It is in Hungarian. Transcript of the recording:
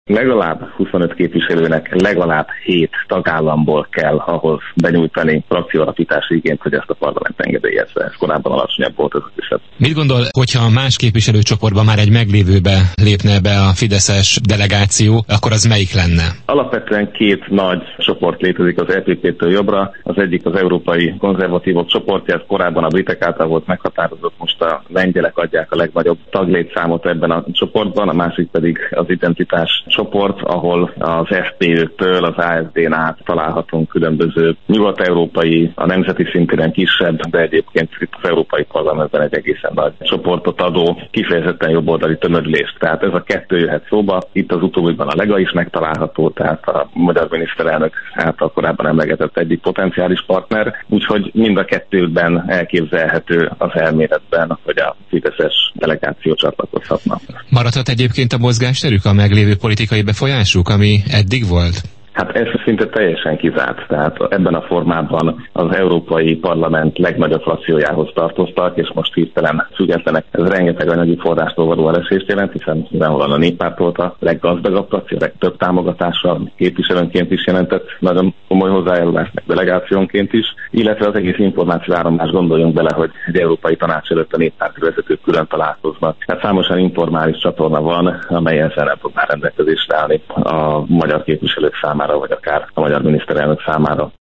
Legalább 25 képviselőnek legalább 7 tagállamból kell ahhoz benyújtani frakcióalapítási igényt, hogy ezt a parlament engedélyezze. Ez korábban alacsonyabb volt ez a küszöb. Mit gondol, hogyha más képviselőcsoportban már egy meglévőbe lépne be a fideszes delegáció, akkor az melyik lenne? Alapvetően két nagy csoport létezik az EPP-től jobbra. Az egyik az európai konzervatívok csoportja, ez korábban a britek által volt meghatározott, most a lengyelek adják a legnagyobb taglétszámot ebben a csoportban, a másik pedig az identitás csoport, ahol az SZDÖ-től az AfD-n át találhatunk különböző nyugat-európai, a nemzeti szintéren kisebb, de egyébként itt az Európai Parlamentben egy egészen nagy csoportot adó, kifejezetten jobboldali tömörülést. Tehát ez a kettő jöhet szóba. Itt az utóbbiban a Lega is megtalálható, tehát a magyar miniszterelnök által korábban emlegetett egyik potenciális partner, úgyhogy mind a kettőben elképzelhető az elméletben, hogy a fideszes delegáció csatlakozhatna. Maradhat egyébként a mozgásterük, a meglévő politikai befolyásuk, ami eddig volt? Hát ez szinte teljesen kizárt, tehát ebben a formában az Európai Parlament legnagyobb frakciójához tartoztak, és most hirtelen függetlenek. Ez rengeteg anyagi forrástól való elesést jelent, hiszen mindenhol a Néppárt volt a leggazdagabb frakció, legtöbb támogatása képviselőnként is jelentett nagyon komoly hozzájárulást, meg delegációnként is, illetve az egész információ áramlás, gondoljunk bele, hogy egy európai tanács előtt a néppárti vezetők külön találkoznak. Tehát számosan informális csatorna van, amelyen nem tud már rendelkezésre állni a magyar képviselők számára, vagy akár a magyar miniszterelnök számára.